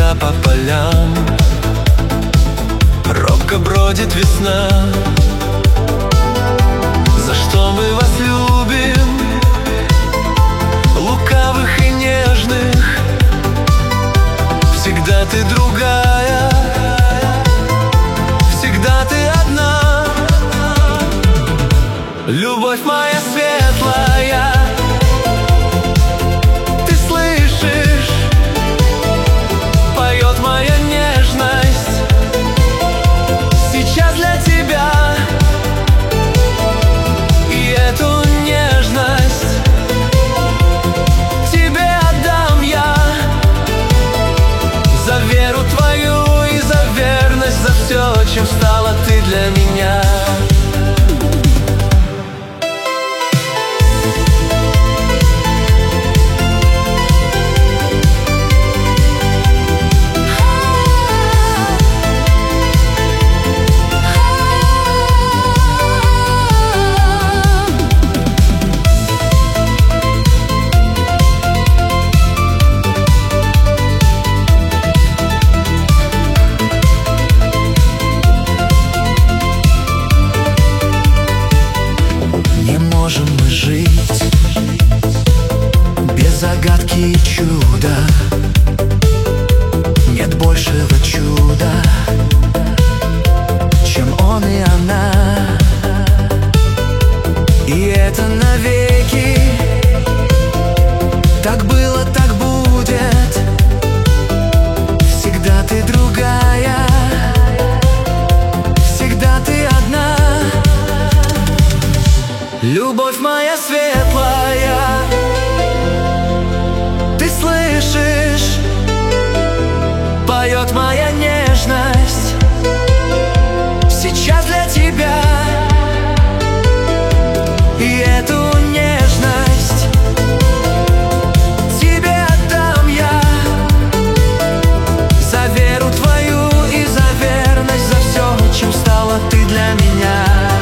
когда по полям робко бродит весна. За что мы вас любим, лукавых и нежных? Всегда ты другая, всегда ты одна. Любовь моя светлая, ты слышишь? Поет моя нежность сейчас для тебя. И эту нежность тебе отдам я, за веру твою и за верность, за все, чем стала ты для меня. Можем мы жить без загадки и чуда? Нет большего чуда, чем он и она. И это навеки. Так было, так будет. Всегда ты другая, всегда ты одна. Любовь моя светлая, ты слышишь? Поет моя нежность сейчас для тебя. И эту нежность тебе отдам я, за веру твою и за верность, за все, чем стала ты для меня.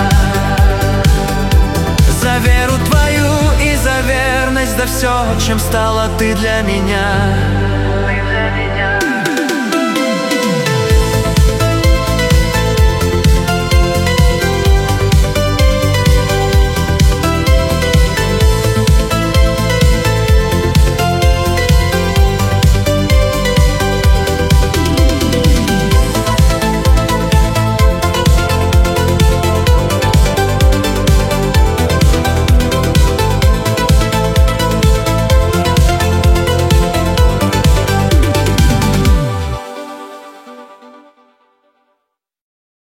За веру твою и за верность, за все, чем стала ты для меня.